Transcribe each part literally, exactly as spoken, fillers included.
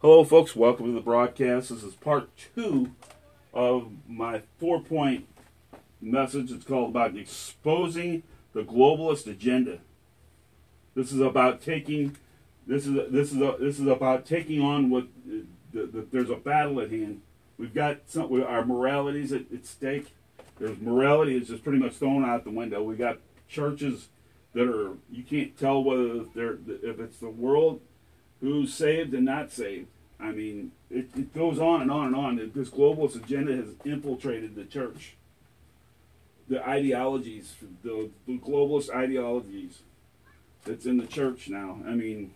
Hello, folks. Welcome to the broadcast. This is part two of my four-point message. It's called about exposing the globalist agenda. This is about taking. This is this is a, this is about taking on what the, the, there's a battle at hand. We've got some. Our moralities at, at stake. There's morality is just pretty much thrown out the window. We got churches that are you can't tell whether they're if it's the world who's saved and not saved. I mean, it, it goes on and on and on. This globalist agenda has infiltrated the church. The ideologies, the, the globalist ideologies that's in the church now. I mean,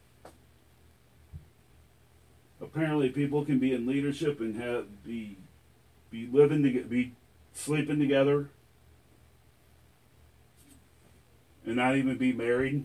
apparently people can be in leadership and have be be living to be sleeping together and not even be married.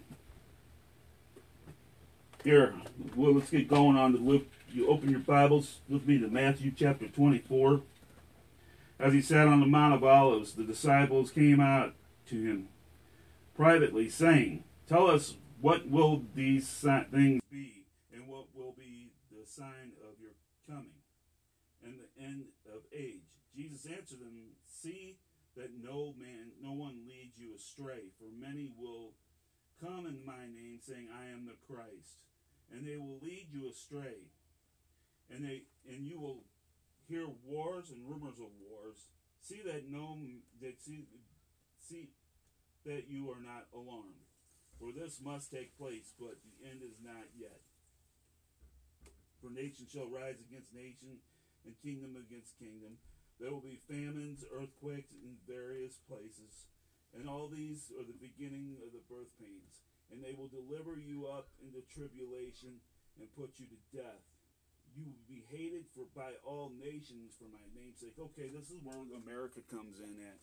Here, well, let's get going on to Luke. You open your Bibles with me to Matthew chapter twenty-four. As he sat on the Mount of Olives, the disciples came out to him privately, saying, "Tell us, what will these things be, and what will be the sign of your coming and the end of age?" Jesus answered them, "See that no man, no one leads you astray, for many will come in my name, saying, 'I am the Christ,' and they will lead you astray. And they and you will hear wars and rumors of wars. See that no that see, see that you are not alarmed, for this must take place, but the end is not yet. For nation shall rise against nation, and kingdom against kingdom. There will be famines, earthquakes in various places, and all these are the beginning of the birth pains. And they will deliver you up into tribulation and put you to death. You will be hated for by all nations for my name's sake." Okay, this is where America comes in at.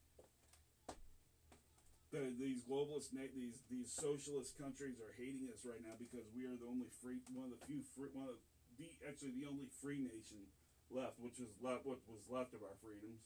The, these globalist, these these socialist countries are hating us right now because we are the only free, one of the few free, one of the actually the only free nation left, which is left, what was left of our freedoms.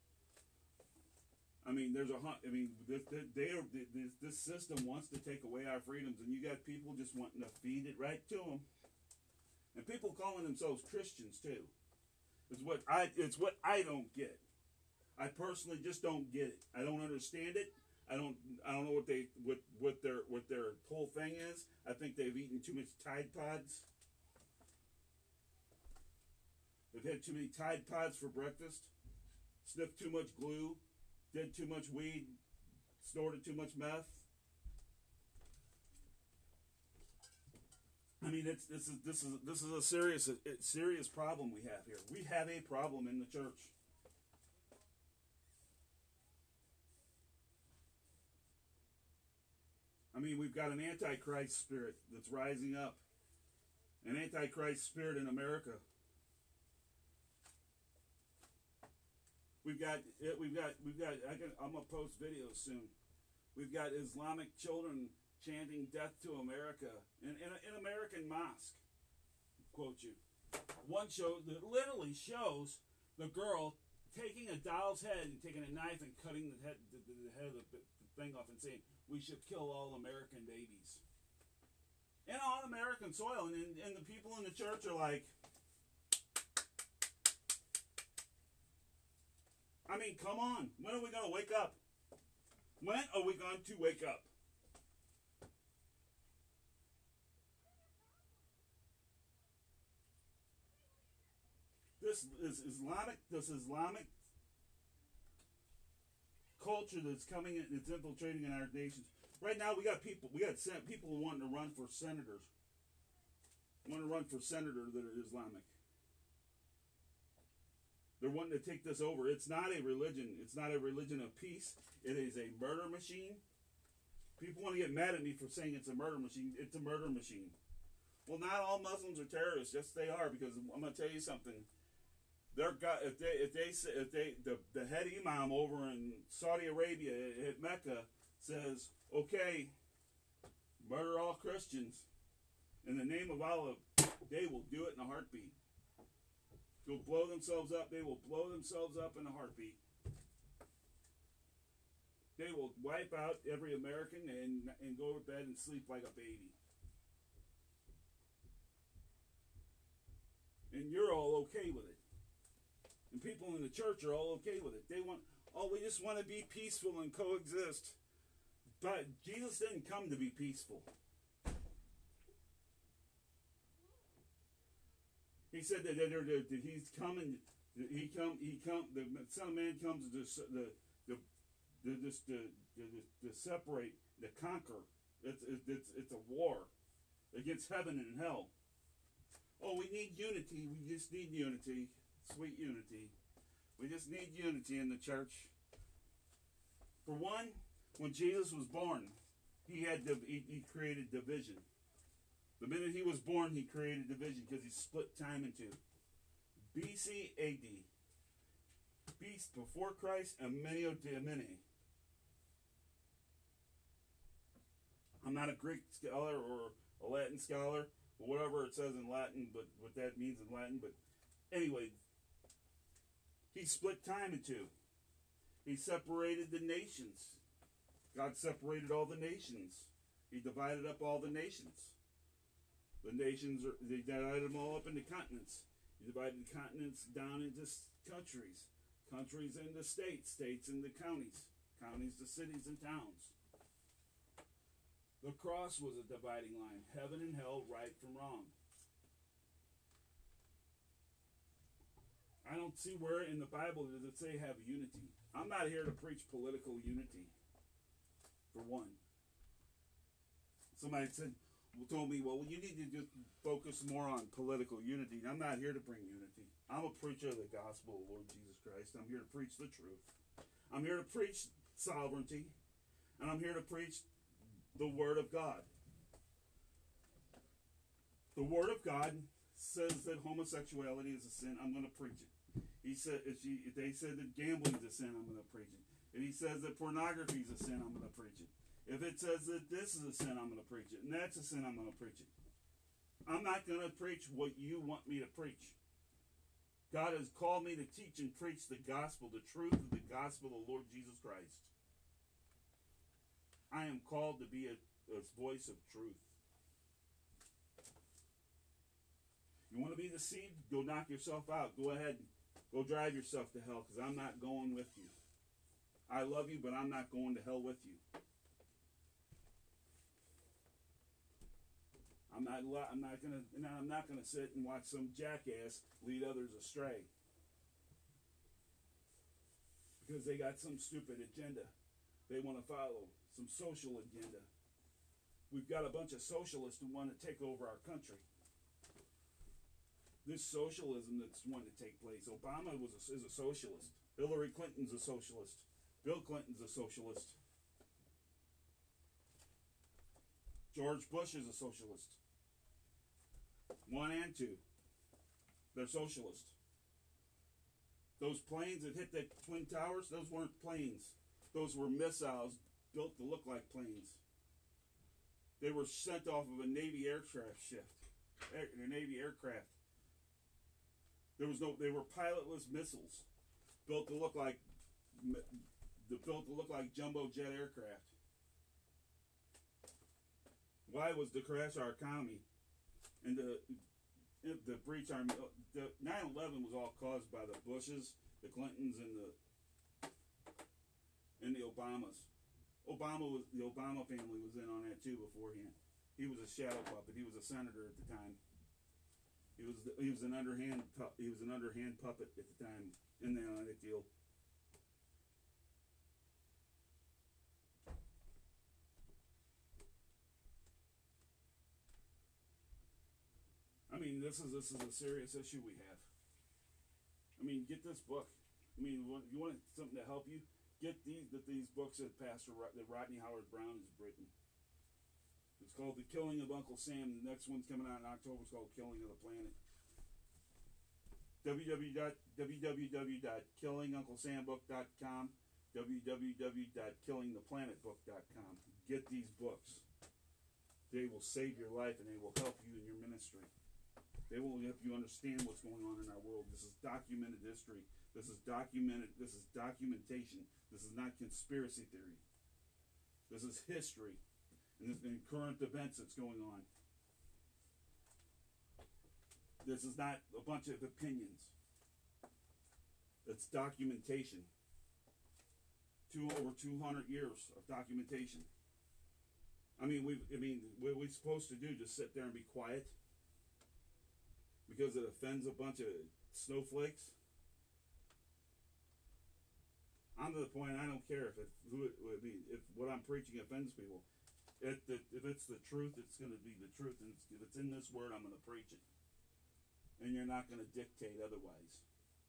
I mean, there's a I mean, this, they are, this, this system wants to take away our freedoms, and you got people just wanting to feed it right to them, and people calling themselves Christians too. It's what I it's what I don't get. I personally just don't get it. I don't understand it. I don't I don't know what they what what their what their whole thing is. I think they've eaten too much Tide Pods. They've had too many Tide Pods for breakfast. Sniffed too much glue. Did too much weed, snorted too much meth. I mean, it's this is this is this is a serious a serious problem we have here. We have a problem in the church. I mean, we've got an antichrist spirit that's rising up, an antichrist spirit in America. We've got, we've got, we've got. I can, I'm gonna post videos soon. We've got Islamic children chanting "Death to America" in in an American mosque. Quote you. One show that literally shows the girl taking a doll's head and taking a knife and cutting the head, the, the head of the, the thing off, and saying, "We should kill all American babies." And on American soil, and, and, and the people in the church are like. I mean, come on. When are we going to wake up? When are we going to wake up? This is Islamic, this Islamic culture that's coming in, it's infiltrating in our nations. Right now, we got people, we got people wanting to run for senators. Want to run for senator that are Islamic. They're wanting to take this over. It's not a religion. It's not a religion of peace. It is a murder machine. People want to get mad at me for saying it's a murder machine. It's a murder machine. Well, not all Muslims are terrorists. Yes, they are. Because I'm going to tell you something. They're got if they if they if they the the head imam over in Saudi Arabia at Mecca says, "Okay, murder all Christians in the name of Allah," they will do it in a heartbeat. They'll blow themselves up. They will blow themselves up in a heartbeat. They will wipe out every American and and go to bed and sleep like a baby. okay with it. And people in the church are all okay with it. They want, oh, we just want to be peaceful and coexist. But Jesus didn't come to be peaceful. He said that, that, that, that he's coming, he come, he come, the Son of Man comes to the the the the, the, the, the separate, to conquer. It's it's it's a war against heaven and hell. Oh, we need unity. We just need unity. Sweet unity. We just need unity in the church. For one, when Jesus was born, he had he, he created division. The minute he was born, he created division because he split time in two. B C A D. Beast before Christ and Menio Domini. I'm not a Greek scholar or a Latin scholar, or whatever it says in Latin, but what that means in Latin. But anyway, he split time in two. He separated the nations. God separated all the nations. He divided up all the nations. The nations, are, they divided them all up into continents. He divided the continents down into countries. Countries into states. States into counties. Counties to cities and towns. The cross was a dividing line. Heaven and hell, right from wrong. I don't see where in the Bible does it say have unity. I'm not here to preach political unity, for one. Somebody said, told me, well, you need to just focus more on political unity. I'm not here to bring unity. I'm a preacher of the gospel of the Lord Jesus Christ. I'm here to preach the truth. I'm here to preach sovereignty. And I'm here to preach the Word of God. The Word of God says that homosexuality is a sin. I'm going to preach it. He said, if, she, if they said that gambling is a sin, I'm going to preach it. If he says that pornography is a sin, I'm going to preach it. If it says that this is a sin, I'm going to preach it. And that's a sin, I'm going to preach it. I'm not going to preach what you want me to preach. God has called me to teach and preach the gospel, the truth of the gospel of the Lord Jesus Christ. I am called to be a, a voice of truth. You want to be deceived? Go knock yourself out. Go ahead and go drive yourself to hell, because I'm not going with you. I love you, but I'm not going to hell with you. I'm not. I'm not gonna. I'm not gonna sit and watch some jackass lead others astray because they got some stupid agenda they want to follow, some social agenda. We've got a bunch of socialists who want to take over our country. This socialism that's wanting to take place. Obama was a, is a socialist. Hillary Clinton's a socialist. Bill Clinton's a socialist. George Bush is a socialist. One and two. They're socialist. Those planes that hit the Twin Towers, those weren't planes. Those were missiles built to look like planes. They were sent off of a Navy aircraft shift. Air, a Navy aircraft. There was no. They were pilotless missiles, built to look like, built to look like jumbo jet aircraft. Why was to crash our economy, and the the breach our the nine eleven was all caused by the Bushes, the Clintons, and the and the Obamas. Obama was the Obama family was in on that too beforehand. He was a shadow puppet. He was a senator at the time. He was the, he was an underhand he was an underhand puppet at the time in the on that deal. I mean, this is this is a serious issue we have. I mean, get this book. I mean, you want something to help you? Get these that these books that Pastor that Rodney Howard Brown has written. It's called The Killing of Uncle Sam. The next one's coming out in October. It's called Killing of the Planet. w w w dot killing uncle sam book dot com, w w w dot killing the planet book dot com. Get these books. They will save your life and they will help you in your ministry. They will help you understand what's going on in our world. This is documented history. This is documented. This is documentation. This is not conspiracy theory. This is history and, this, and current events that's going on. This is not a bunch of opinions. It's documentation. Two over two hundred years of documentation. I mean, we. I mean, what are we supposed to do? Just sit there and be quiet because it offends a bunch of snowflakes? I'm to the point. I don't care if it. Who it would be. If what I'm preaching offends people, if, if it's the truth, it's going to be the truth, and if it's in this word, I'm going to preach it, and you're not going to dictate otherwise.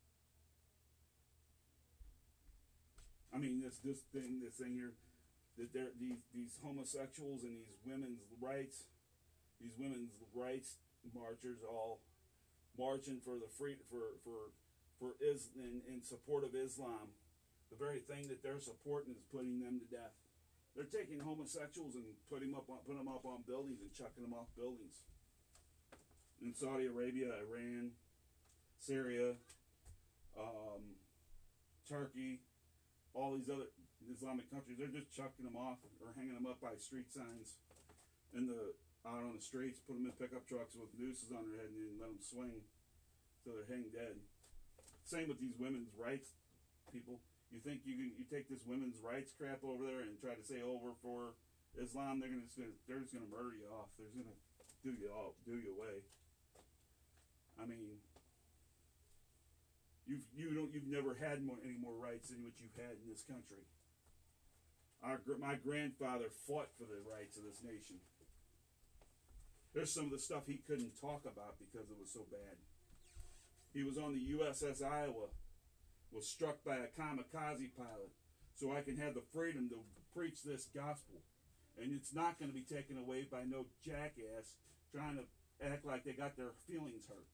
I mean, this this thing, this thing here, that there these these homosexuals and these women's rights, these women's rights marchers all marching for the free for for for is in, in support of Islam. The very thing that they're supporting is putting them to death. They're taking homosexuals and putting them up on, putting them up on buildings and chucking them off buildings. In Saudi Arabia, Iran, Syria, um, Turkey, all these other Islamic countries, they're just chucking them off or hanging them up by street signs in the out on the streets, put them in pickup trucks with nooses on their head and then let them swing so they're hanging dead. Same with these women's rights people. You think you can you take this women's rights crap over there and try to say, oh, we're for Islam? They're gonna just gonna they're just gonna murder you off. They're just gonna do you all do you away. I mean, you've you don't you've never had more, any more rights than what you've had in this country. Our my grandfather fought for the rights of this nation. There's some of the stuff he couldn't talk about because it was so bad. He was on the U S S Iowa. Was struck by a kamikaze pilot, so I can have the freedom to preach this gospel. And it's not going to be taken away by no jackass trying to act like they got their feelings hurt.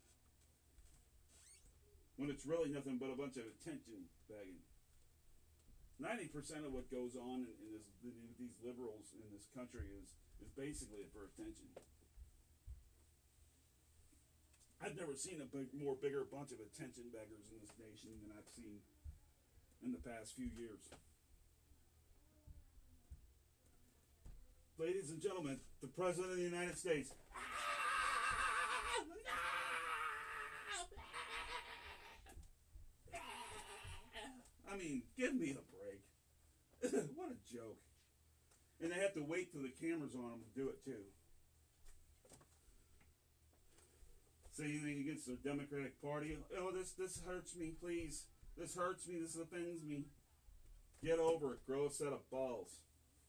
When it's really nothing but a bunch of attention begging. ninety percent of what goes on in, in this, with these liberals in this country is, is basically for attention. I've never seen a big, more bigger bunch of attention beggars in this nation than I've seen in the past few years. Ladies and gentlemen, the President of the United States. I mean, give me a break. What a joke. And they have to wait till the camera's on them to do it too. Say anything against the Democratic Party. Oh, this this hurts me, please. This hurts me, this offends me. Get over it, grow a set of balls.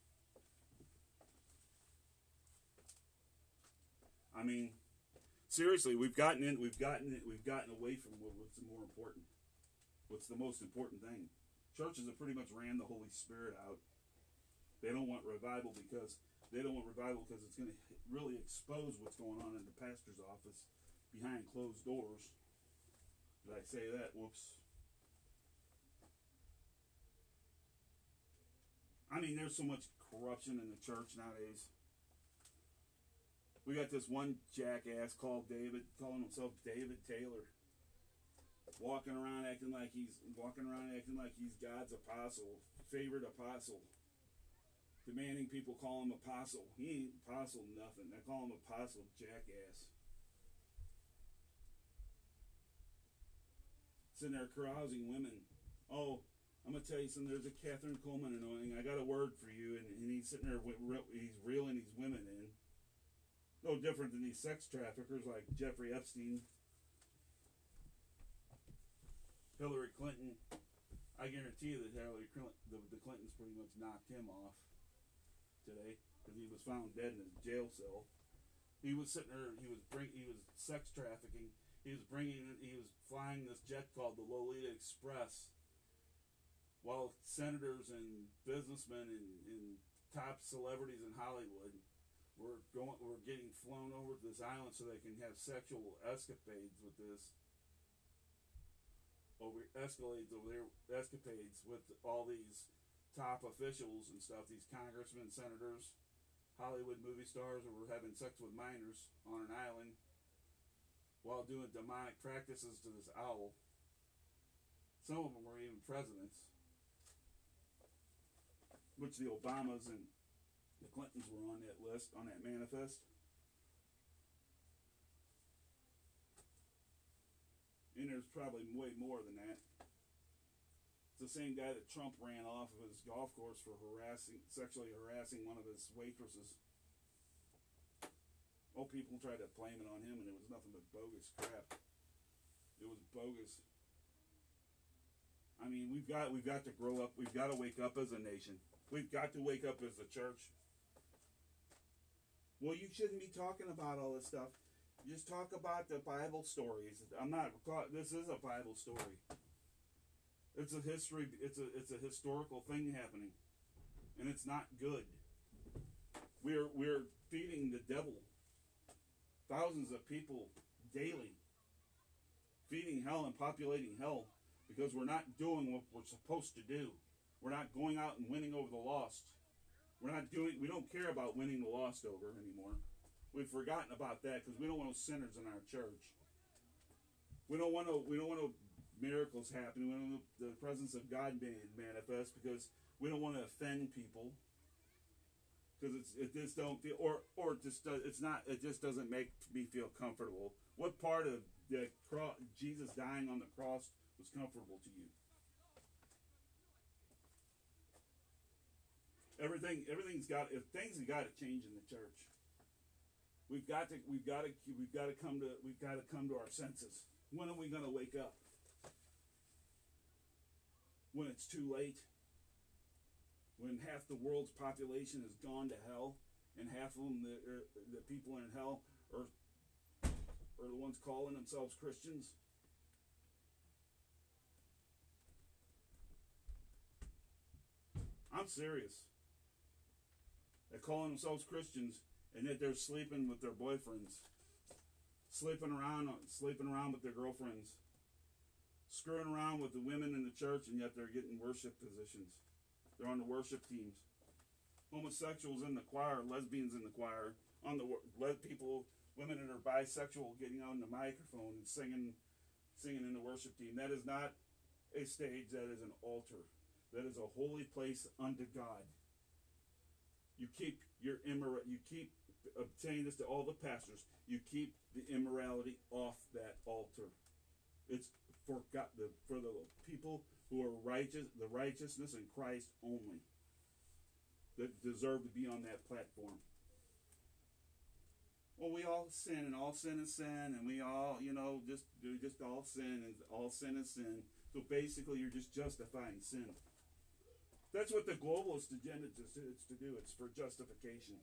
I mean, seriously, we've gotten in we've gotten it we've gotten away from what's more important. What's the most important thing? Churches have pretty much ran the Holy Spirit out. They don't want revival because they don't want revival because it's going to really expose what's going on in the pastor's office. Behind closed doors. Did I say that? Whoops. I mean, there's so much corruption in the church nowadays. We got this one jackass called David, calling himself David Taylor. Walking around acting like he's walking around acting like he's God's apostle, favorite apostle. Demanding people call him apostle. He ain't apostle nothing. They call him apostle jackass. Sitting there carousing women. Oh, I'm going to tell you something. There's a Catherine Coleman anointing. I got a word for you. And, and he's sitting there, he's reeling these women in. No different than these sex traffickers like Jeffrey Epstein, Hillary Clinton. I guarantee you that Hillary Clinton, the, the Clintons pretty much knocked him off today because he was found dead in his jail cell. He was sitting there, he was bring, he was sex trafficking. He was bringing, he was flying this jet called the Lolita Express, while senators and businessmen and, and top celebrities in Hollywood were going, were getting flown over to this island so they can have sexual escapades with this, over escalades over their escapades with all these top officials and stuff, these congressmen, senators, Hollywood movie stars who were having sex with minors on an island. While doing demonic practices to this owl. Some of them were even presidents. Which the Obamas and the Clintons were on that list, on that manifest. there's probably way more than that. It's the same guy that Trump ran off of his golf course for harassing, sexually harassing one of his waitresses. Oh, people tried to blame it on him, and it was nothing but bogus crap. It was bogus. I mean, we've got we've got to grow up. We've got to wake up as a nation. We've got to wake up as a church. Well, you shouldn't be talking about all this stuff. Just talk about the Bible stories. I'm not. This is a Bible story. It's a history. It's a it's a historical thing happening, and it's not good. We're we're feeding the devil. Thousands of people daily, feeding hell and populating hell because we're not doing what we're supposed to do. We're not going out and winning over the lost. We're not doing. We don't care about winning the lost over anymore. We've forgotten about that because we don't want no sinners in our church. We don't want no. We don't want no miracles happening. We don't want the presence of God being manifest because we don't want to offend people. Because it's it just don't feel or or it just does, it's not it just doesn't make me feel comfortable. What part of the cross, Jesus dying on the cross was comfortable to you? Everything everything's got if things have got to change in the church. We've got to we've got to we've got to come to we've got to come to our senses. When are we going to wake up? When it's too late? When half the world's population has gone to hell, and half of them, the, the people in hell, are, are the ones calling themselves Christians? I'm serious. They're calling themselves Christians, and yet they're sleeping with their boyfriends, sleeping around, sleeping around with their girlfriends, screwing around with the women in the church, and yet they're getting worship positions. They're on the worship teams. Homosexuals in the choir, lesbians in the choir, on the let people, women that are bisexual, getting on the microphone and singing, singing in the worship team. That is not a stage. That is an altar. That is a holy place unto God. You keep your immor- You keep I'm saying this to all the pastors. You keep the immorality off that altar. It's for God, the for the people who are righteous, the righteousness in Christ only, that deserve to be on that platform. Well, we all sin, and all sin is sin, and we all, you know, just do just all sin, and all sin is sin. So basically, you're just justifying sin. That's what the globalist agenda is to do. It's for justification.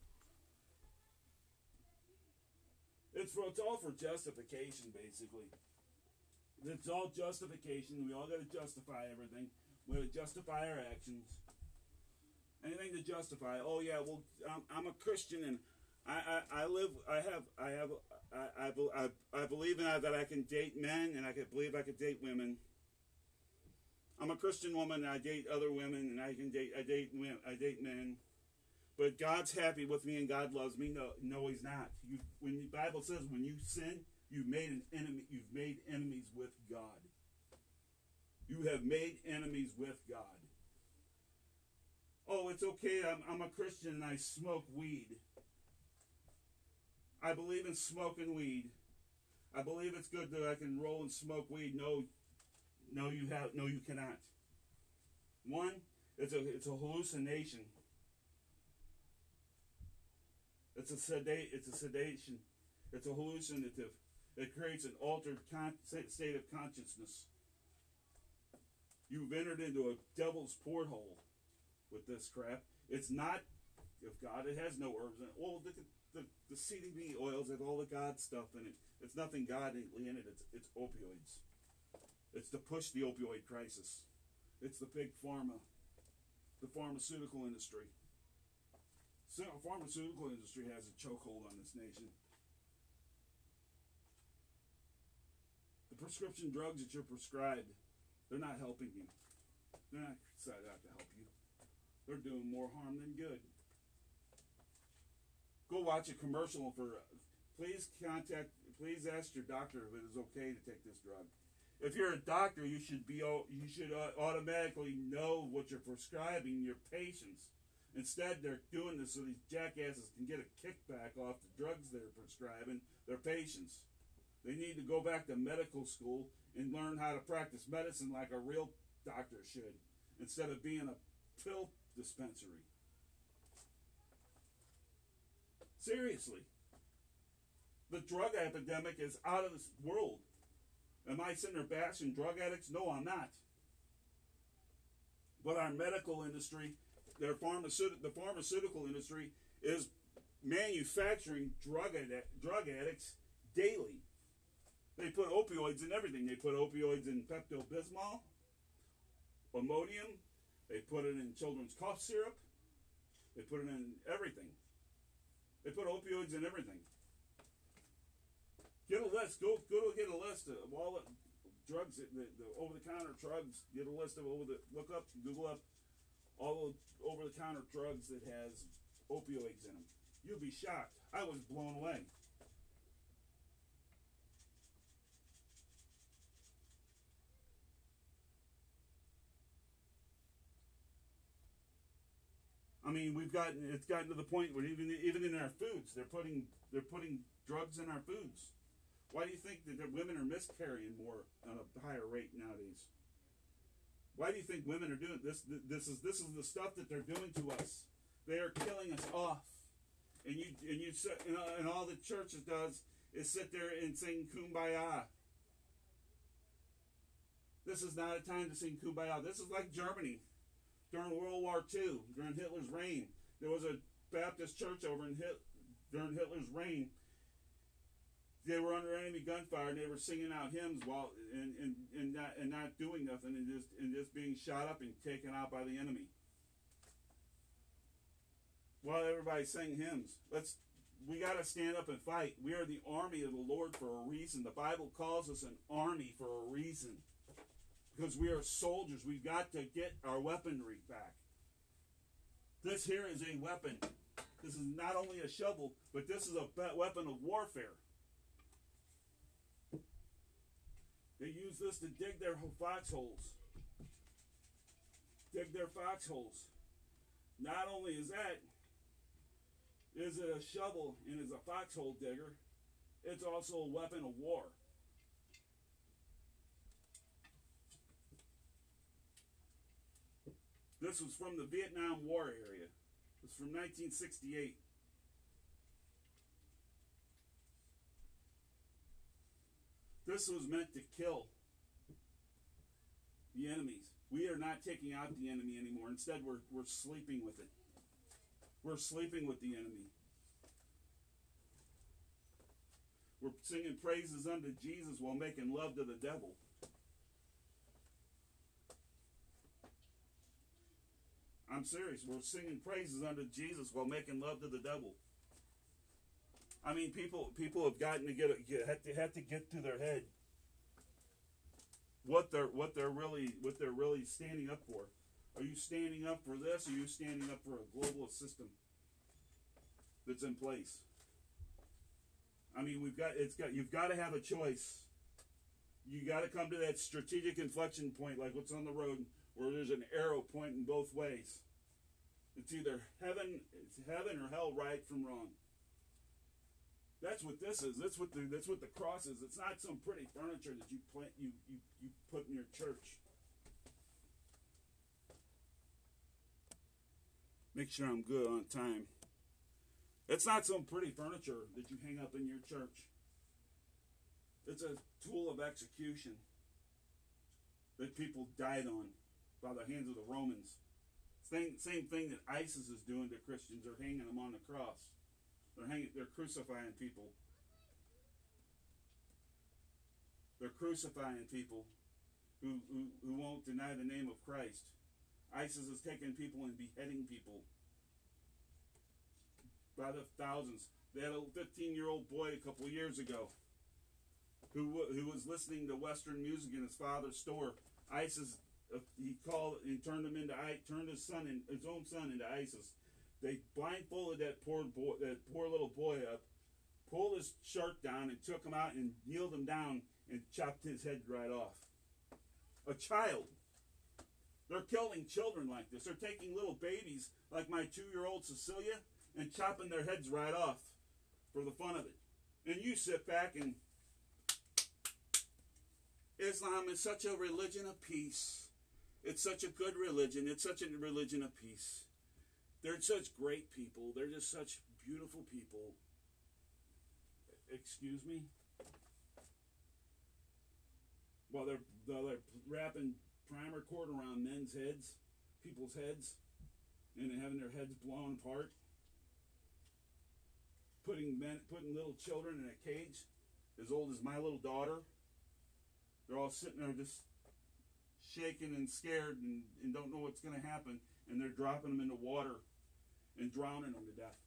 It's for it's all for justification, basically. It's all justification. We all got to justify everything. We got to justify our actions. Anything to justify. Oh yeah, well, I'm, I'm a Christian and I, I, I live. I have. I have. I, I, I, I believe in that I can date men and I can believe I can date women. I'm a Christian woman and I date other women and I can date. I date women. I date men. But God's happy with me and God loves me. No, no, He's not. You, when the Bible says when you sin, you've made an enemy. You've made enemies with God. You have made enemies with God. Oh, it's okay. I'm, I'm a Christian and I smoke weed. I believe in smoking weed. I believe it's good that I can roll and smoke weed. No, no, you have. No, you cannot. One, it's a it's a hallucination. It's a sedate. It's a sedation. It's a hallucinative. It creates an altered con- state of consciousness. You've entered into a devil's porthole with this crap. It's not of God. It has no herbs in it. Well, the, the, the C B D oils have all the God stuff in it. It's nothing godly in it. It's, it's opioids. It's to push the opioid crisis. It's the big pharma, the pharmaceutical industry. The pharmaceutical industry has a chokehold on this nation. The prescription drugs that you're prescribed, they're not helping you. They're not set out to help you. They're doing more harm than good. Go watch a commercial for, please contact, please ask your doctor if it is okay to take this drug. If you're a doctor, you should be, you should automatically know what you're prescribing your patients. Instead, they're doing this so these jackasses can get a kickback off the drugs they're prescribing their patients. They need to go back to medical school and learn how to practice medicine like a real doctor should, instead of being a pill dispensary. Seriously. The drug epidemic is out of this world. Am I sitting there bashing drug addicts? No, I'm not. But our medical industry, their pharmaceutical, the pharmaceutical industry is manufacturing drug, addict, drug addicts daily. They put opioids in everything. They put opioids in Pepto-Bismol, Imodium. They put it in children's cough syrup. They put it in everything. They put opioids in everything. Get a list. Go go to get a list of all the drugs, the, the over-the-counter drugs. Get a list of over the look up, Google up all the over-the-counter drugs that has opioids in them. You'll be shocked. I was blown away. I mean, we've gotten it's gotten to the point where even even in our foods, they're putting they're putting drugs in our foods. Why do you think that women are miscarrying more on a higher rate nowadays? Why do you think women are doing this? This is this is the stuff that they're doing to us. They are killing us off, and you and you and, and all the churches does is sit there and sing Kumbaya. This is not a time to sing Kumbaya. This is like Germany during World War Two, during Hitler's reign. There was a Baptist church over in Hit, during Hitler's reign. They were under enemy gunfire, and they were singing out hymns while and, and, and not and not doing nothing, and just and just being shot up and taken out by the enemy. While everybody's singing hymns, let's we got to stand up and fight. We are the army of the Lord for a reason. The Bible calls us an army for a reason, because we are soldiers. We've got to get our weaponry back. This here is a weapon. This is not only a shovel, but this is a weapon of warfare. They use this to dig their foxholes. Dig their foxholes. Not only is that, is it a shovel and is a foxhole digger, it's also a weapon of war. This was from the Vietnam War area. It was from nineteen sixty-eight. This was meant to kill the enemies. We are not taking out the enemy anymore. Instead, we're, we're sleeping with it. We're sleeping with the enemy. We're singing praises unto Jesus while making love to the devil. I'm serious. We're singing praises unto Jesus while making love to the devil. I mean, people people have gotten to get, get have to have to get to their head what they're what they're really what they're really standing up for. Are you standing up for this? Or are you standing up for a global system that's in place? I mean, we've got it's got you've got to have a choice. You got to come to that strategic inflection point, like what's on the road, where there's an arrow pointing both ways. It's either heaven, it's heaven or hell, right from wrong. That's what this is. That's what the that's what the cross is. It's not some pretty furniture that you plant you you, you put in your church. Make sure I'm good on time. It's not some pretty furniture that you hang up in your church. It's a tool of execution that people died on by the hands of the Romans. Same, same thing that ISIS is doing to Christians. They're hanging them on the cross. They're hanging. They're crucifying people. They're crucifying people who, who, who won't deny the name of Christ. ISIS is taking people and beheading people by the thousands. They had a fifteen-year-old boy a couple of years ago who who was listening to Western music in his father's store. ISIS, uh, he called and turned him into turned his son in, his own son into ISIS. They blindfolded that poor boy, that poor little boy up, pulled his shirt down, and took him out and kneeled him down and chopped his head right off. A child. They're killing children like this. They're taking little babies like my two-year-old Cecilia and chopping their heads right off for the fun of it. And you sit back and Islam is such a religion of peace. It's such a good religion. It's such a religion of peace. They're such great people. They're just such beautiful people. Excuse me? While they're, while they're wrapping primer cord around men's heads, people's heads, and they're having their heads blown apart. Putting men, putting little children in a cage as old as my little daughter. They're all sitting there just shaking and scared and, and don't know what's going to happen. And they're dropping them into water and drowning them to death.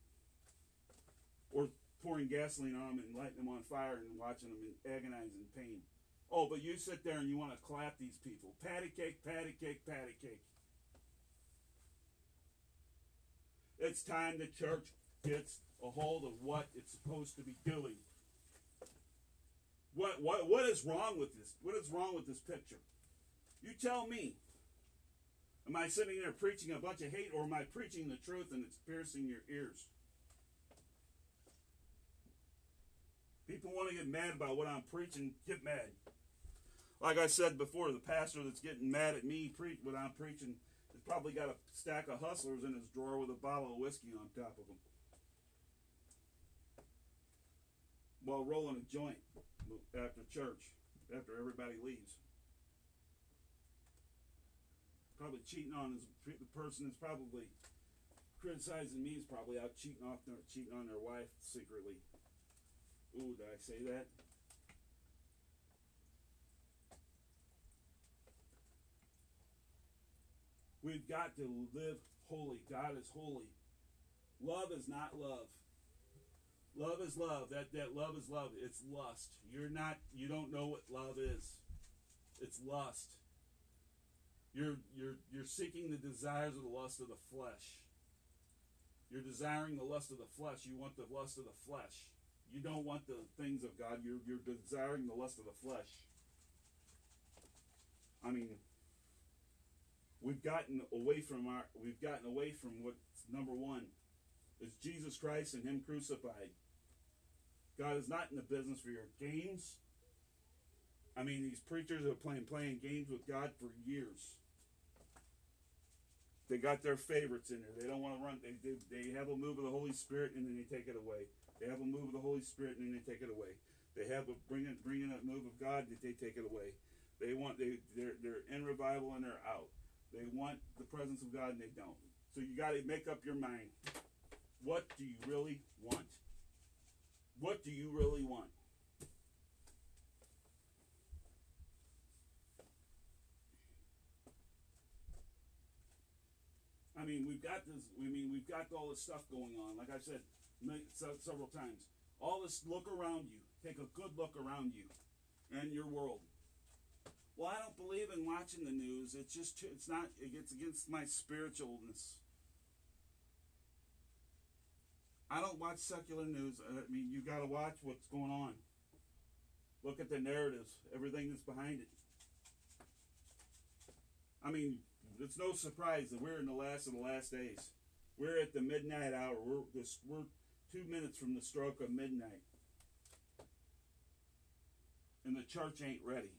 Or pouring gasoline on them and lighting them on fire and watching them in agonizing pain. Oh, but you sit there and you want to clap these people. Patty cake, patty cake, patty cake. It's time the church gets a hold of what it's supposed to be doing. What what what is wrong with this? What is wrong with this picture? You tell me. Am I sitting there preaching a bunch of hate, or am I preaching the truth and it's piercing your ears? People want to get mad about what I'm preaching. Get mad. Like I said before, the pastor that's getting mad at me pre- when I'm preaching has probably got a stack of Hustlers in his drawer with a bottle of whiskey on top of him, while rolling a joint after church, after everybody leaves. Probably cheating on his, the person that's probably criticizing me is probably out cheating off their, cheating on their wife secretly. Ooh, did I say that? We've got to live holy. God is holy. Love is not love. Love is love. That that love is love. It's lust. You're not. You don't know what love is. It's lust. You're you're you're seeking the desires of the lust of the flesh. You're desiring the lust of the flesh. You want the lust of the flesh. You don't want the things of God. You're you're desiring the lust of the flesh. I mean, we've gotten away from our. We've gotten away from what's number one is Jesus Christ and Him crucified. God is not in the business for your games. I mean, these preachers are playing playing games with God for years. They got their favorites in there. They don't want to run. They, they, they have a move of the Holy Spirit and then they take it away. They have a move of the Holy Spirit and then they take it away. They have a bringing bringing a move of God that they take it away. They want they they're they're in revival and they're out. They want the presence of God and they don't. So you got to make up your mind. What do you really want? What do you really want? I mean, we've got this. I mean, we've got all this stuff going on. Like I said several times, all this. Look around you. Take a good look around you, and your world. Well, I don't believe in watching the news. It's just. It's not. It gets against my spiritualness. I don't watch secular news. I mean, you got to watch what's going on. Look at the narratives. Everything that's behind it. I mean, it's no surprise that we're in the last of the last days. We're at the midnight hour. We're this, we're two minutes from the stroke of midnight. And the church ain't ready.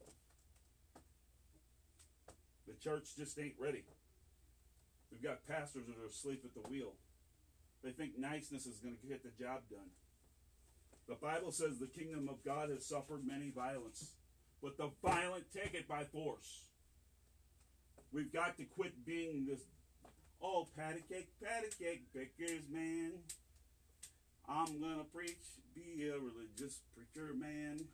The church just ain't ready. We've got pastors that are asleep at the wheel. They think niceness is going to get the job done. The Bible says the kingdom of God has suffered many violence, but the violent take it by force. We've got to quit being this, oh, patty cake, patty cake, baker's man. I'm going to preach, be a religious preacher man.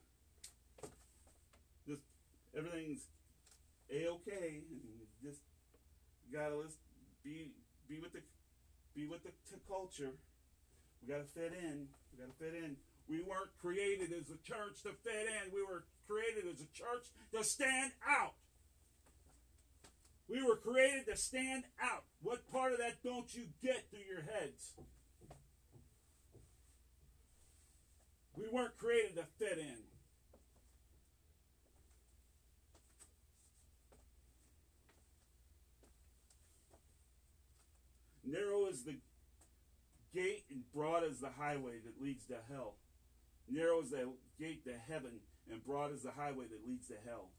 Just, everything's A-okay. And just, you got to be, be with the, be with the t- culture. We got to fit in. We got to fit in. We weren't created as a church to fit in. We were created as a church to stand out. We were created to stand out. What part of that don't you get through your heads? We weren't created to fit in. Narrow is the gate and broad is the highway that leads to hell. Narrow is the gate to heaven, and broad is the highway that leads to hell.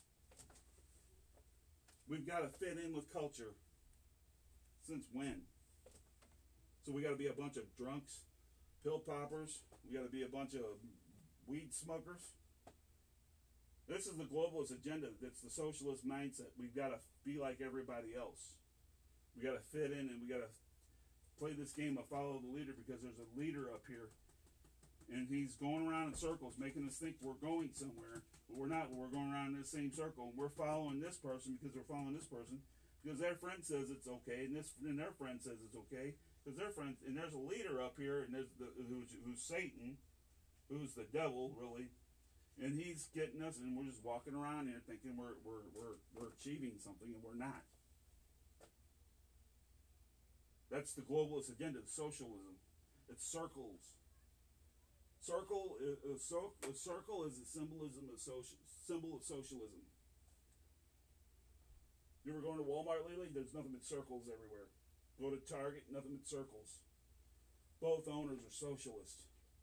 We've got to fit in with culture. Since when? So we got to be a bunch of drunks, pill poppers. We got to be a bunch of weed smokers. This is the globalist agenda. That's the socialist mindset. We've got to be like everybody else. We got to fit in, and we got to play this game of follow the leader, because there's a leader up here, and he's going around in circles, making us think we're going somewhere, but we're not. We're going around in the same circle, and we're following this person because we're following this person because their friend says it's okay, and this and their friend says it's okay because their friend. And there's a leader up here, and there's the, who's, who's Satan, who's the devil, really, and he's getting us, and we're just walking around here thinking we're we're we're we're achieving something, and we're not. That's the globalist agenda, the socialism. It's circles. Circle, a, so, a circle is a symbolism of social, symbol of socialism. You ever going to Walmart lately? There's nothing but circles everywhere. Go to Target, nothing but circles. Both owners are socialists.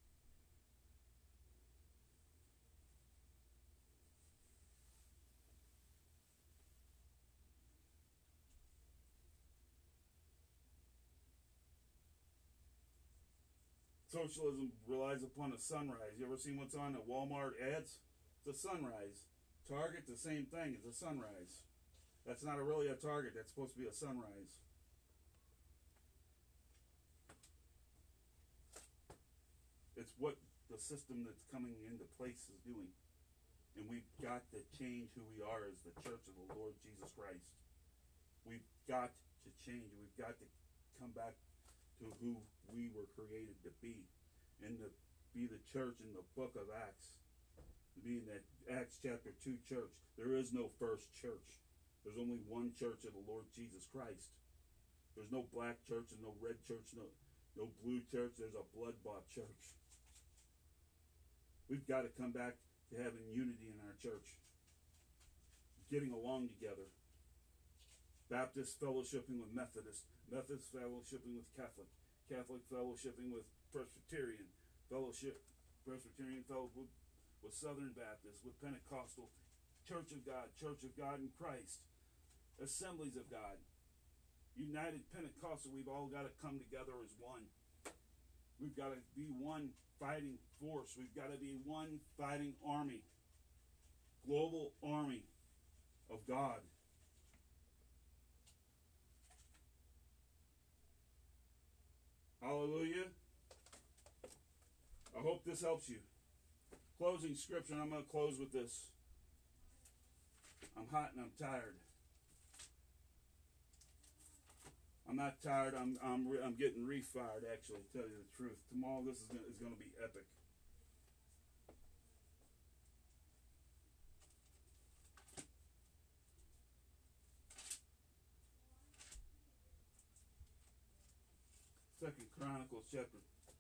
Socialism relies upon a sunrise. You ever seen what's on the Walmart ads? It's a sunrise. Target, the same thing. It's a sunrise. That's not a really a target. That's supposed to be a sunrise. It's what the system that's coming into place is doing. And we've got to change who we are as the church of the Lord Jesus Christ. We've got to change. We've got to come back to who we were created to be, and to be the church in the book of Acts, to be in that Acts chapter two church. There is no first church. There's only one church of the Lord Jesus Christ. There's no black church and no red church, no, no blue church. There's a blood-bought church. We've got to come back to having unity in our church, getting along together. Baptist fellowshipping with Methodist, Methodist fellowshipping with Catholic, Catholic fellowshipping with Presbyterian, fellowship, Presbyterian fellowship with, with Southern Baptist, with Pentecostal, Church of God, Church of God in Christ, Assemblies of God, United Pentecostal. We've all got to come together as one. We've got to be one fighting force. We've got to be one fighting army, global army of God. Hallelujah. I hope this helps you. Closing scripture, and I'm going to close with this. I'm hot and I'm tired. I'm not tired. I'm I'm re, I'm getting refired. Actually, to tell you the truth, tomorrow this is gonna, is going to be epic. Second Chronicles chapter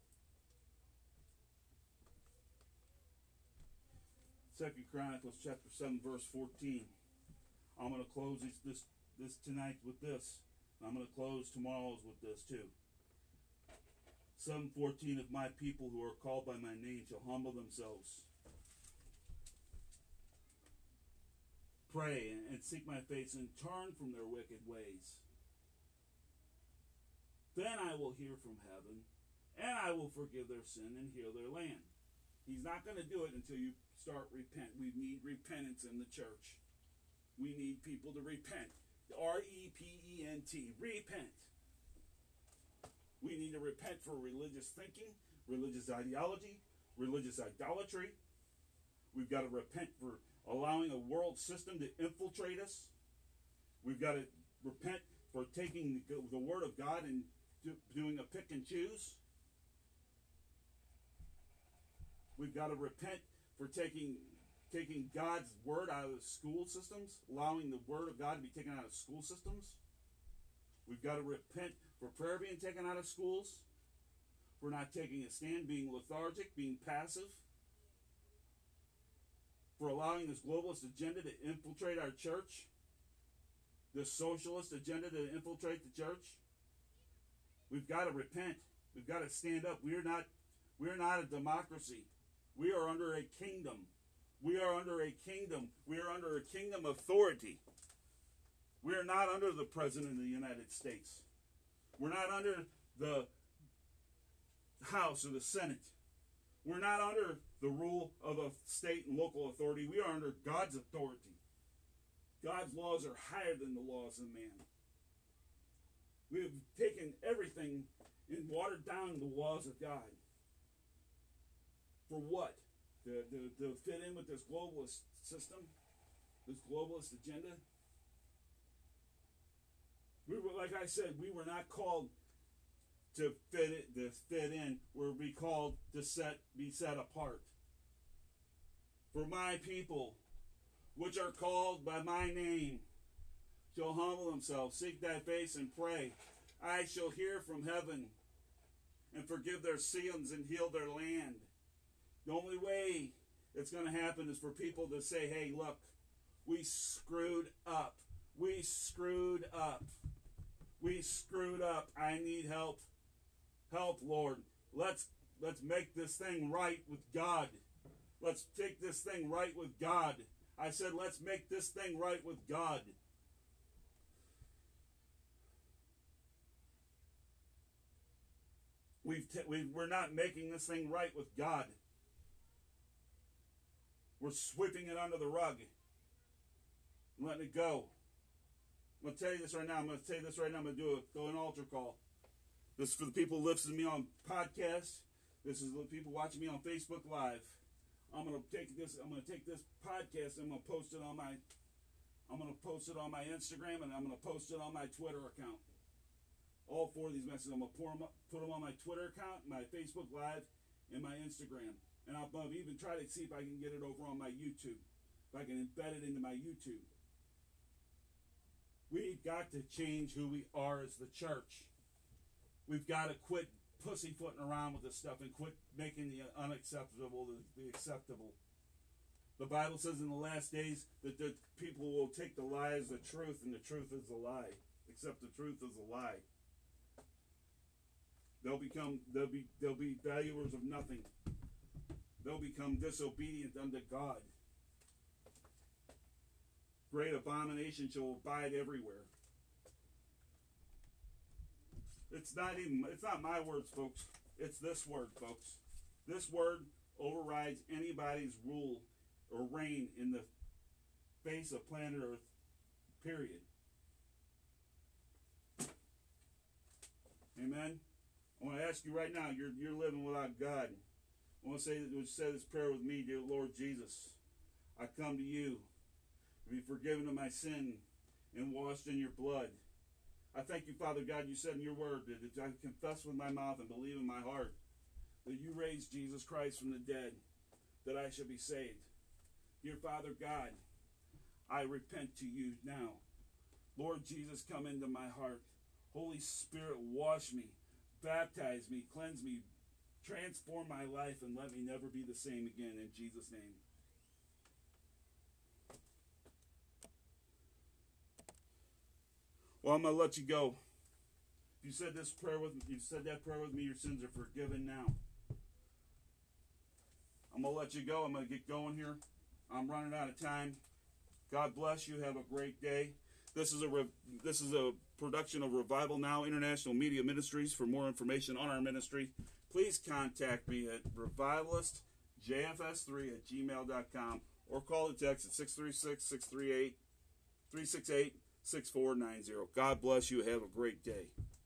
Second Chronicles chapter seven verse fourteen. I'm going to close this, this this tonight with this. I'm going to close tomorrow's with this too. seven fourteen, if my people who are called by my name shall humble themselves, pray and, and seek my face and turn from their wicked ways, then I will hear from heaven, and I will forgive their sin and heal their land. He's not going to do it until you start repent. We need repentance in the church. We need people to repent. R E P E N T. Repent. We need to repent for religious thinking, religious ideology, religious idolatry. We've got to repent for allowing a world system to infiltrate us. We've got to repent for taking the, the Word of God and do, doing a pick and choose. We've got to repent for taking taking God's Word out of the school systems, allowing the Word of God to be taken out of school systems. We've got to repent for prayer being taken out of schools, for not taking a stand, being lethargic, being passive, for allowing this globalist agenda to infiltrate our church, this socialist agenda to infiltrate the church. We've got to repent. We've got to stand up. We're not, we're not a democracy. We are under a kingdom. We are under a kingdom. We are under a kingdom authority. We are not under the President of the United States. We're not under the House or the Senate. We're not under the rule of a state and local authority. We are under God's authority. God's laws are higher than the laws of man. We have taken everything and watered down the laws of God. For what? To, to, to fit in with this globalist system? This globalist agenda? We were, like I said, we were not called to fit it, to fit in. We're be called to set, be set apart. For my people, which are called by my name, shall humble themselves, seek thy face, and pray. I shall hear from heaven and forgive their sins and heal their land. The only way it's going to happen is for people to say, hey, look, we screwed up. We screwed up. We screwed up. I need help. Help, Lord. Let's let's make this thing right with God. Let's take this thing right with God. I said, let's make this thing right with God. We've t- we, we're not making this thing right with God. We're sweeping it under the rug and letting it go. I'm going to tell you this right now. I'm going to tell you this right now. I'm going to do, a, do an altar call. This is for the people listening to me on podcasts. This is the people watching me on Facebook Live. I'm going to take this. I'm going to take this podcast and I'm going to post it on my. I'm going to post it on my Instagram and I'm going to post it on my Twitter account. All four of these messages, I'm going to pour them up, put them on my Twitter account, my Facebook Live, and my Instagram. And I'll, I'll even try to see if I can get it over on my YouTube. If I can embed it into my YouTube. We've got to change who we are as the church. We've got to quit pussyfooting around with this stuff and quit making the unacceptable the, the acceptable. The Bible says in the last days that the people will take the lie as the truth and the truth is a lie. Except the truth is a lie. They'll become they'll be they'll be valuers of nothing. They'll become disobedient unto God. Great abomination shall abide everywhere. It's not even it's not my words, folks. It's this word, folks. This word overrides anybody's rule or reign in the face of planet Earth. Period. Amen. I want to ask you right now, you're you're living without God. I want to say that say this prayer with me, dear Lord Jesus. I come to you to be forgiven of my sin and washed in your blood. I thank you, Father God, you said in your word that if I confess with my mouth and believe in my heart that you raised Jesus Christ from the dead, that I shall be saved. Dear Father God, I repent to you now. Lord Jesus, come into my heart. Holy Spirit, wash me, baptize me, cleanse me, transform my life, and let me never be the same again in Jesus' name. Well, I'm going to let you go. If you said this prayer with me, you said that prayer with me, your sins are forgiven now. I'm going to let you go. I'm going to get going here. I'm running out of time. God bless you. Have a great day. This is a re- this is a production of Revival Now International Media Ministries. For more information on our ministry, please contact me at revivalist j f s three at gmail dot com or call the text at six three six, six three eight, three six eight, six four nine zero. God bless you. Have a great day.